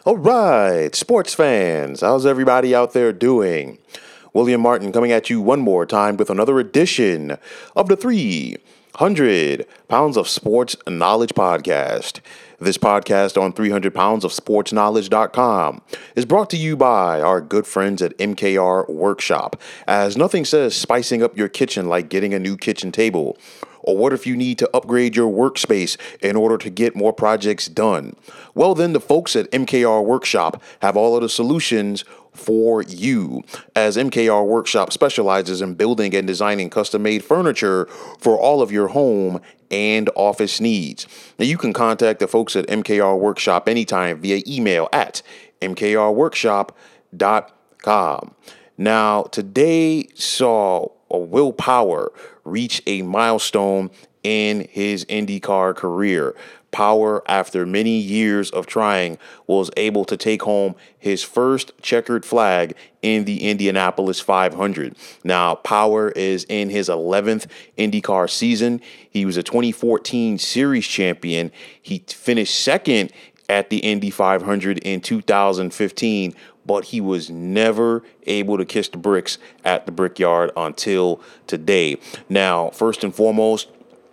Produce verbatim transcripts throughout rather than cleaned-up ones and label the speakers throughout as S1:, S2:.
S1: All right, sports fans, how's everybody out there doing? William Martin coming at you one more time with another edition of the three hundred Pounds of Sports Knowledge Podcast. This podcast on three hundred pounds of sports knowledge dot com is brought to you by our good friends at M K R Workshop, as nothing says spicing up your kitchen like getting a new kitchen table. Or what if you need to upgrade your workspace in order to get more projects done? Well, then the folks at M K R Workshop have all of the solutions for you, as M K R Workshop specializes in building and designing custom-made furniture for all of your home and office needs. Now, you can contact the folks at M K R Workshop anytime via email at m k r workshop dot com. Now, today saw a Will Power reach a milestone in his IndyCar career. Power, after many years of trying, was able to take home his first checkered flag in the Indianapolis five hundred. Now, Power is in his eleventh IndyCar season. He was a twenty fourteen Series champion. He finished second at the Indy five hundred in two thousand fifteen, but he was never able to kiss the bricks at the Brickyard until today. Now, first and foremost,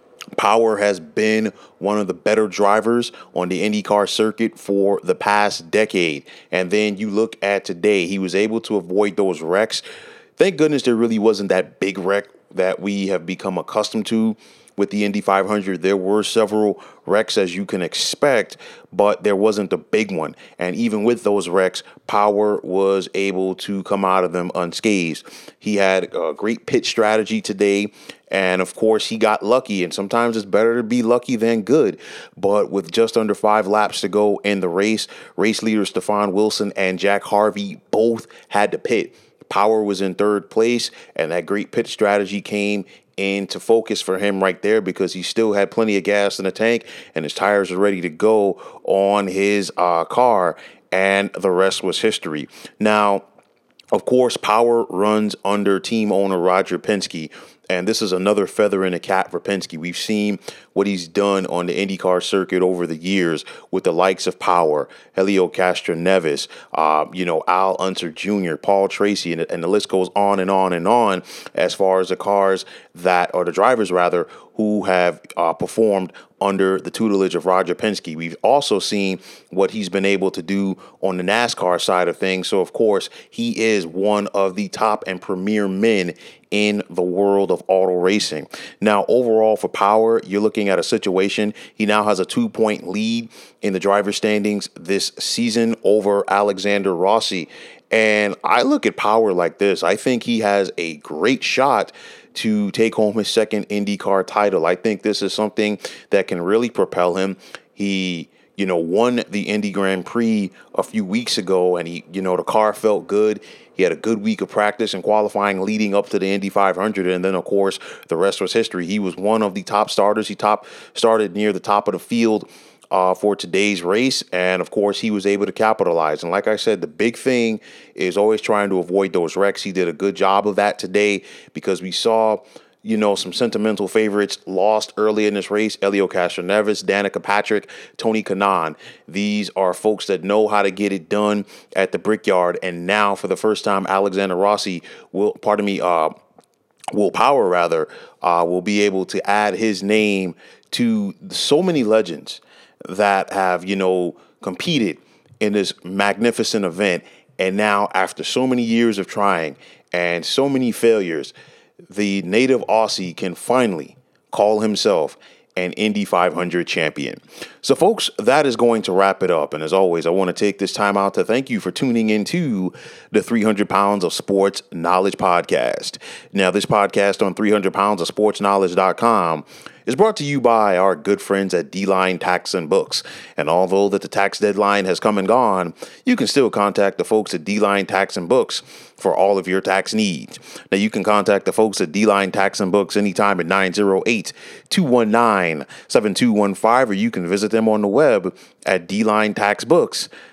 S1: Power has been one of the better drivers on the IndyCar circuit for the past decade. And then you look at today, he was able to avoid those wrecks. Thank goodness there really wasn't that big wreck that we have become accustomed to with the Indy five hundred. There were several wrecks, as you can expect, but there wasn't a big one. And even with those wrecks, Power was able to come out of them unscathed. He had a great pit strategy today. And of course, he got lucky. And sometimes it's better to be lucky than good. But with just under five laps to go in the race, race leader Stefan Wilson and Jack Harvey both had to pit. Power was in third place, and that great pit strategy came into focus for him right there, because he still had plenty of gas in the tank and his tires were ready to go on his uh, car, and the rest was history. Now, of course, Power runs under team owner Roger Penske, and this is another feather in the cap for Penske. We've seen what he's done on the IndyCar circuit over the years with the likes of Power, Helio Castroneves, uh, you know, Al Unser Junior, Paul Tracy, and, and the list goes on and on and on as far as the cars that, or the drivers rather, who have uh, performed under the tutelage of Roger Penske. We've also seen what he's been able to do on the NASCAR side of things. So, of course, he is one of the top and premier men in the world of auto racing. Now, overall for Power, you're looking at a situation. He now has a two-point lead in the driver's standings this season over Alexander Rossi. And I look at Power like this. I think he has a great shot to take home his second IndyCar title. I think this is something that can really propel him. He, you know, won the Indy Grand Prix a few weeks ago, and he, you know, the car felt good. He had a good week of practice and qualifying leading up to the Indy five hundred. And then, of course, the rest was history. He was one of the top starters. He top started near the top of the field Uh, for today's race. And of course, he was able to capitalize. And like I said, the big thing is always trying to avoid those wrecks. He did a good job of that today, because we saw, you know, some sentimental favorites lost early in this race. Helio Castroneves, Danica Patrick, Tony Kanaan. These are folks that know how to get it done at the Brickyard. And now, for the first time, Alexander Rossi will, pardon me, uh, Will Power rather, uh, will be able to add his name to so many legends that have, you know, competed in this magnificent event. And now, after so many years of trying and so many failures, the native Aussie can finally call himself an Indy five hundred champion. So, folks, that is going to wrap it up. And as always, I want to take this time out to thank you for tuning into the three hundred pounds of Sports Knowledge Podcast. Now, this podcast on three hundred pounds of sports knowledge dot com is brought to you by our good friends at D-Line Tax and Books. And although that the tax deadline has come and gone, you can still contact the folks at D-Line Tax and Books for all of your tax needs. Now, you can contact the folks at D-Line Tax and Books anytime at nine oh eight, two one nine, seven two one five, or you can visit them on the web at d line tax books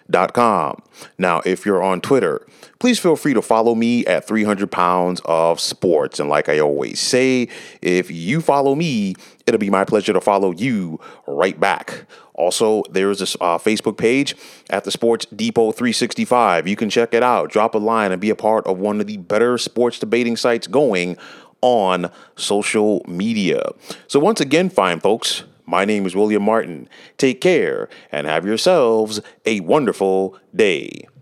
S1: dot com. Now, if you're on Twitter, please feel free to follow me at three hundred pounds of sports. And like I always say, if you follow me, it'll be my pleasure to follow you right back. Also, there's this uh, Facebook page at the Sports Depot three sixty-five. You can check it out, drop a line, and be a part of one of the better sports debating sites going on social media. So once again, fine folks, my name is William Martin. Take care and have yourselves a wonderful day.